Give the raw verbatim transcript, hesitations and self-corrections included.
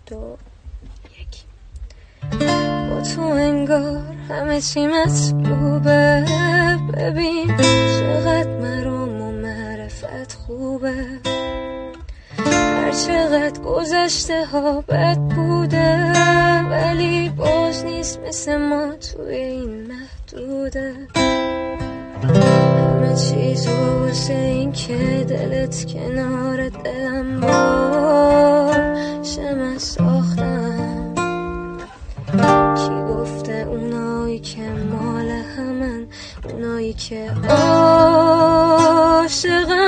دو یک. با تو انگار همه چی مطلوبه، ببین چقدر مرام و معرفت خوبه، هر چقدر گذشته ها بد بوده ولی باز نیست مثل ما توی این محدوده. همه چیز واسه این که دلت کنار دلم باشه من ساختم. کی گفته اونایی که مال همن، اونایی که عاشقن